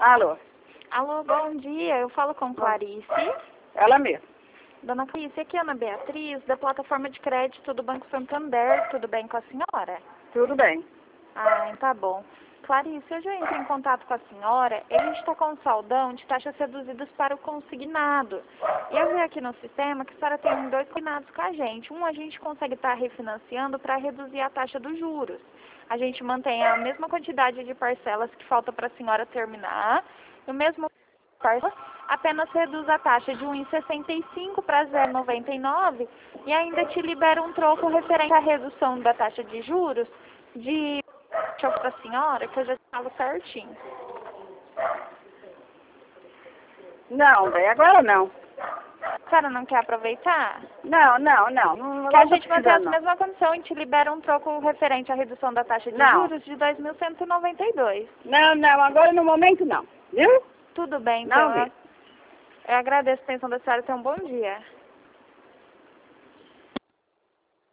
Alô? Alô, bom dia. Eu falo com Clarice. Ela mesma. Dona Clarice, aqui é Ana Beatriz, da plataforma de crédito do Banco Santander. Tudo bem com a senhora? Tudo bem. Ah, tá bom. Clarice, hoje eu entro em contato com a senhora e a gente está com um saldão de taxas reduzidas para o consignado. E eu vi aqui no sistema que a senhora tem dois consignados com a gente. Um a gente consegue estar refinanciando para reduzir a taxa dos juros. A gente mantém a mesma quantidade de parcelas que falta para a senhora terminar. E o mesmo parcela apenas reduz a taxa de 1,65 para 0,99 e ainda te libera um troco referente à redução da taxa de juros de para a senhora, que eu já estava certinho. Não, bem, agora não. A senhora não quer aproveitar? Não. Que a gente mantém a mesma condição e te libera um troco referente à redução da taxa de juros de 2.192. Não, agora no momento não. Viu? Tudo bem, então. Não, Eu agradeço a atenção da senhora e tenha um bom dia.